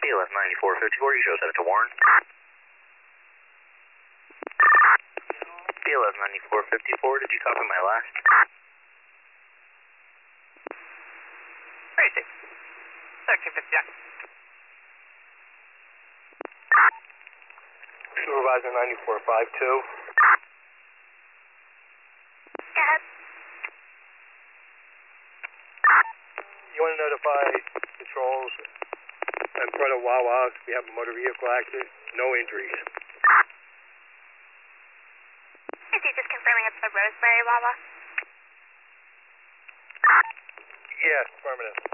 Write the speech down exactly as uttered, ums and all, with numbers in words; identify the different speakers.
Speaker 1: B eleven ninety-four fifty-four, you show set it to Warren. B eleven ninety-four fifty-four, did you copy my last?
Speaker 2: thirty-six. thirteen fifty-nine.
Speaker 3: Supervisor ninety-four fifty-two.
Speaker 2: Go ahead.
Speaker 3: You want to notify patrols in front of Wawa, we have a motor vehicle accident, no injuries.
Speaker 2: Is he just confirming it's the Roseberry Wawa?
Speaker 3: Yes, affirmative.